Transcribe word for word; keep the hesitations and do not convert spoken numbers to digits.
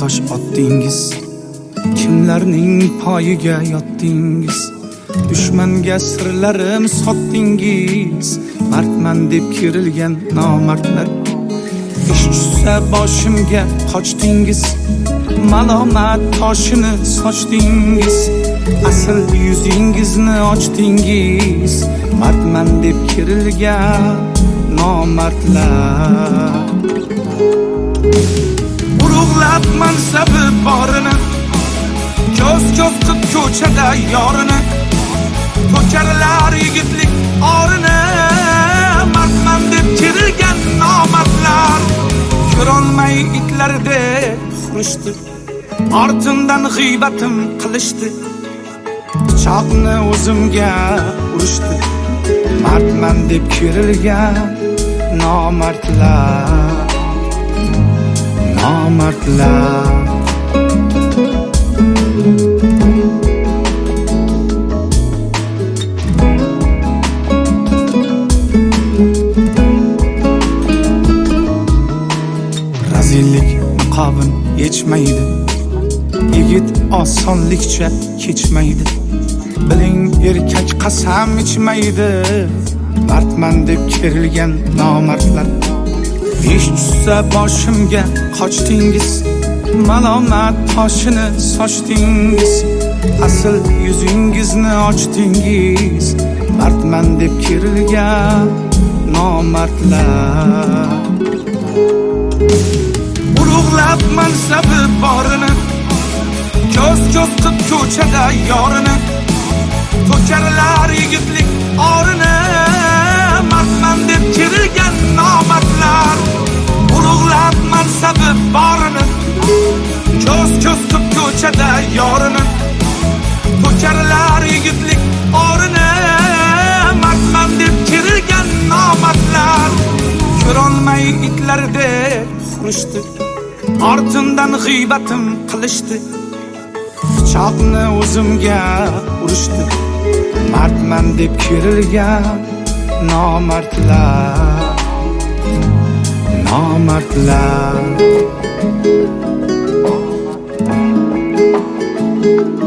tosh otdingiz, kimlarning poyiga yotdingiz, dushmanga sirlarim sotdingiz, mardman deb kirilgan nomardlar. Ish tushsa boshimga qochdingiz, malomat toshini sochdingiz, asl yuzingizni ochdingiz, mardman deb kirilgan nomardlar. Ulug'lab mansabi borini, ko'z-ko'z qilib ko'chada yorini, to'karlar yigitlik orini, mardman deb kirilgan nomardlar. Ko'rolmay itlardek hurishdi, ortimdan g'iybatim qilishdi, pichoqni o'zimga urishdi, mardman deb kirilgan nomardlar, nomardlar. Razillik niqobin yechmaydi, yigit osonlikcha kechmaydi, biling erkak qasam ichmaydi, mardman deb kerilgan nomardlar. Ish tushsa boshimga qochdingiz, malomat toshini sochdingiz, asl yuzingizni ochdingiz, mardman deb kerilgan nomardlar. Ulug'lab mansabi borini, ko'z-ko'z qilib ko'chada yorini, to'karlar yigitlik orini, mardman deb kirilgan nomardlar. Ulug'lab mansabi borini, ko'z-ko'z qilib ko'chada yorini, to'karlar yigitlik orini, mardman deb kirilgan nomardlar. Ko'rolmay itlardek hurishdi, ortimdan g'iybatim qilishdi, pichoqni o'zimga urishdi, mardman deb kirilgan nomardlar, nomardlar.